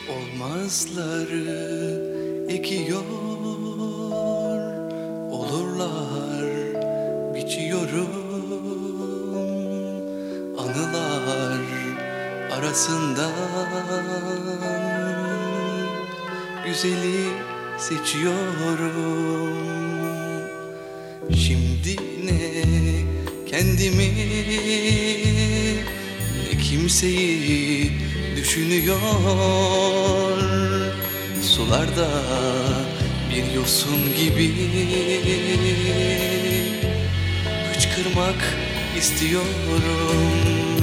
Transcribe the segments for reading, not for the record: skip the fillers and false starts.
Olmazları ekiyor, olurlar biçiyorum. Anılar arasından güzeli seçiyorum. Şimdi ne kendimi ne kimseyi düşünüyor. Sularda bir yosun gibi hıçkırmak istiyorum.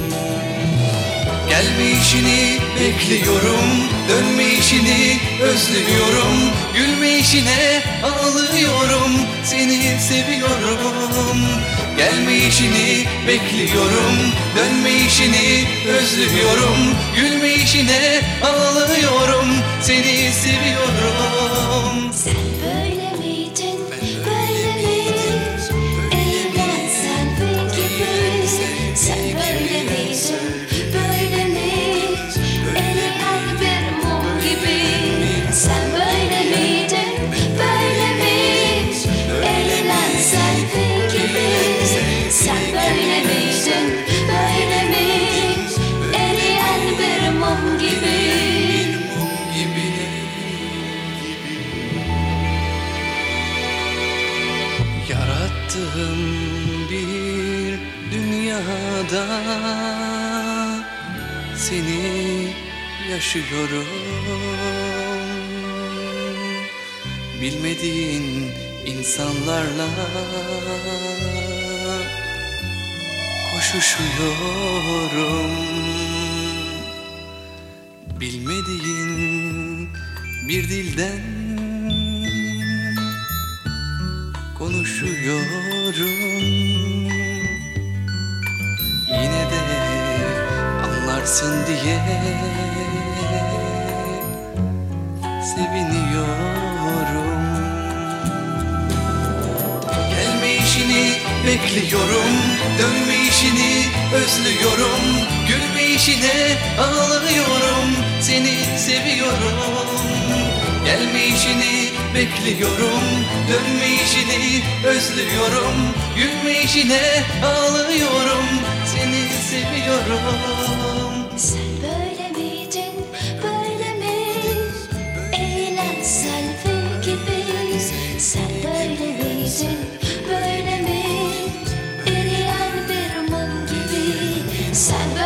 Gelmeyişini bekliyorum, dönmeyişini özlüyorum. Gülmeyişine ağlıyorum, seni seviyorum. Gelmeyişini bekliyorum, dönmeyişini özlüyorum. Gülmeyişine ağlıyorum, seni seviyorum. Sen böyle miydin, böyle mi? Eğlen selvi gibi. Sen böyle miydin, böyle mi? Eriyen bir mum gibi. Sen böyle miydin, böyle mi? Eğlen selvi gibi. Sen böyle miydin, böyle mi? Eriyen bir mum gibi. Yarattığım bir dünyada seni yaşıyorum. Bilmediğin insanlarla koşuşuyorum. Bilmediğin bir dilden konuşuyorum. Yine de anlarsın diye seviniyorum. Gelmeyişini bekliyorum, dönmeyişini özlüyorum. Gülmeyişine ağlıyorum, seni seviyorum. Gelmeyişini bekliyorum, dönmeyişini özlüyorum. Gülmeyişine ağlıyorum, seni seviyorum. Sen böyle miydin, böyle mi? Eğlen selvi gibi. Sen böyle miydin, böyle mi? Eriyen bir mum gibi. Sen